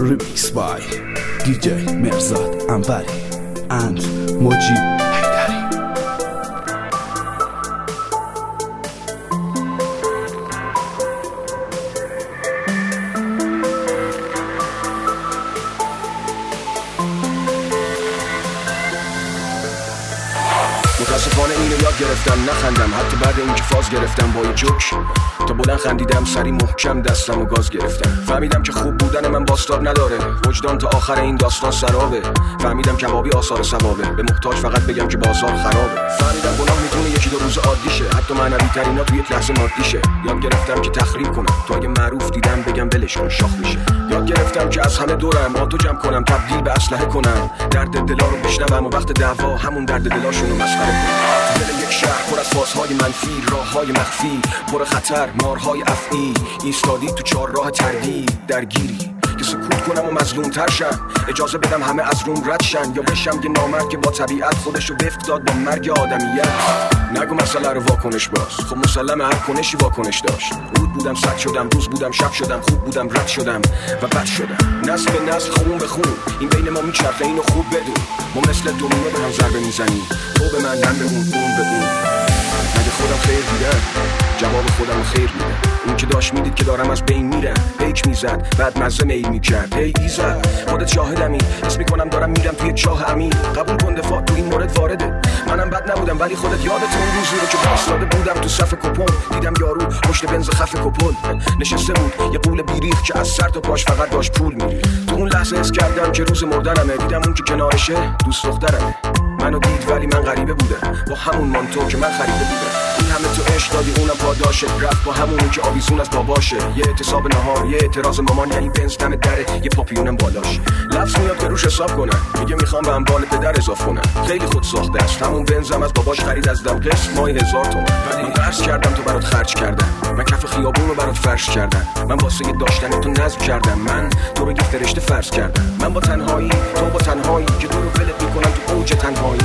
Remix by DJ مرزاد انبری and مجیب حیدری. متاسفانه اینو یاد گرفتم نخندم، حتی بعد اینکه فاز گرفتم با یه جوک تا بلند خندیدم، سری محکم دستم و گاز گرفتم. فهمیدم که خوب بودن من باستاب نداره، وجدان تا آخر این داستان سرابه. فهمیدم کبابی آثار ثوابه، به محتاج فقط بگم که بازار خرابه. فهمیدم گناه میتونه یکی دو روز عادیشه، حتی معنوی ترینا توی یک لحظه مادیشه. یاد گرفتم که تخریب کنم، تو اگه معروف دیدم بگم ولش کن شاخ میشه. یاد گرفتم که از همه دورم آتو جمع کنم، تبدیل به اسلحه کنم، درد دلا رو بشنوم و وقت دعوا همون درد دلاشونو مسخره کنم. دل یک شهر پر از فازهای منفی، راههای مخفی پر خطر، مارهای افعی، ایستادی تو چهار راه تردید، درگیری که سکوت کنم و مظلوم تر شم، اجازه بدم همه از روم رد شن، یا بشم یه نامرد که با طبیعت خودشو وفق داد با مرگ آدمیت. نگو مسئله رو واکنش باز، خب مسلمه هر کنشی واکنش داشت. رود بودم سد شدم، روز بودم شب شدم، خوب بودم رد شدم و بد شدم. نسل به نسل، خون به خون، این بین ما میچرخه، اینو خوب بدون. ما مثل دومینو به هم ضربه میزنیم، تو به من به اون به اون. مگه خودم خیر دیدم؟ جواب خودم خیر میدم. اون که داشت میدید که دارم از بین میرم، پیک میزد بعد مزه میل میکرد. ای ایزد خودت شاهدمی، حس میکنم دارم میرم توی چاه عمیق. قبول کن دفاع تو این مورد وارده، منم بد نبودم ولی خودت یادت اون روزی رو که وایساده بودم تو صف کپون، دیدم یارو پشت بنز خف کپل نشسته بود، یه قول بیریخ که از سر تا پاش فقط داشت پول میریخت. تو اون لحظه حس کردم که روز مردنمه، دیدم اون که کنارشه دوست دخترمه. منو دید ولی من غریبه بودم، با همون مانتو که من خریده بودم. این همه تو عشق دادی اونم پاداشه، رفت با همون که آویزون از باباشه. یه اعتصاب نهار، یه اعتراض مامان، یعنی بنز دم دره، یه پاپیونم بالاش. لفظ میاد که روش حساب کنم، میگه میخوام به اموال پدر اضاف کنم. خیلی خود ساخته است، همون بنزم از باباش خرید از دم قسط ماهی 1000 تومن. من قرض کردم تو برات خرج کردم، من کف خیابون رو برات فرش کردم، من واسه داشتن تو نذر کردم، من تو رو یه فرشته فرض کردم. من با تنهایی، تو با تنهایی که تو رو ولت میکنم تو اوج تنهایی.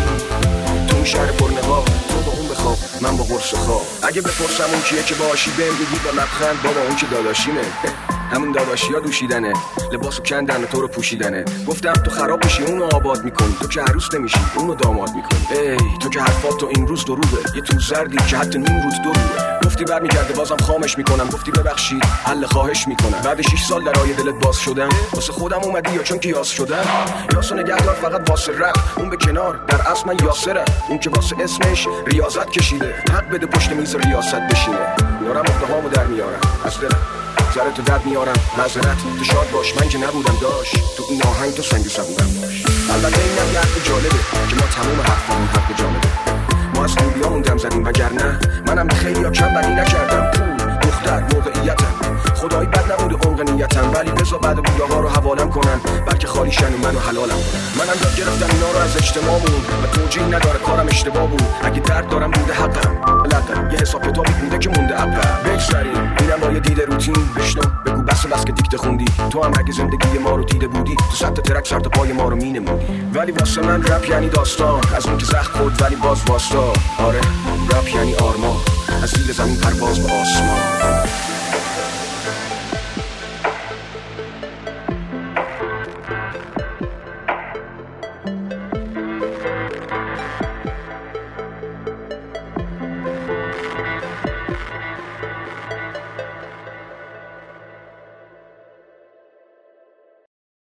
تو این شهر پرنقاب، تو با اون بخواب، من با قرص خواب. اگه بپرسم اون کیه که باشی، بهم بگی با لبخند بابا اون که داداشیمه. همون داداشی ها دوشیدنه، لباسو کندن و تو رو پوشیدنه. گفتم تو خراب بشی اونو آباد میکنی، تو که عروس نمیشی اونو داماد میکنی. ای تو که حرفات تو این روز دروغه، یه تو زردی که حتی نیم روز دروغه. گفتی برمیگرده بازم خامش میکنم، گفتی ببخشید حل خواهش میکنم. بعد 6 سال درای دلت باز شدم، واسه خودم اومدی یا چون که یاس شدم؟ یاسو نگهدار فقط واسه رپ، اون به کنار در اصل من یاسرم. اون که واسه اسمش ریاضت کشیده، حق بده پشت میز ریاست بشینه. دارم اقدهامو در میارم از دلم، سرت تو درد میارم معذرت، تو شاد باش من که نبودم داشت تو این آهنگ تو سنگ صبورم داشت. البته اینم یه حرف جالبه که ما تموم حرفمون حرف جالبه. ما از خوبیامون دم زدیم وگرنه منم به خیلی ها کم بدی نکردم. پول دختر موقعیتم، خدایی بد نبود عمق نیتم، ولی بذار بعد بوده ها رو حوالم کنن، بلکه خالی شن و منو حلالم کنن. منم یاد گرفتم اینا رو از اجتماعمون و توجیه نداره کارم اشتباه بود. اگه درد دارم بوده حقم، بلدم یه حساب کتابی بوده که مونده عقب. بگذاریم اینم با یه دید روتین، بشنو بگو بس که دیکته خوندی. تو هم اگه زندگی ما رو دیده بودی، تو صد تا ترک سر تا پای ما رو مینمودی. ولی واسه من رپ یعنی داستان، از اون که زخم خورد ولی باز واستا. آره رپ یعنی آرمان، از زیر زمین پرواز به آسمان.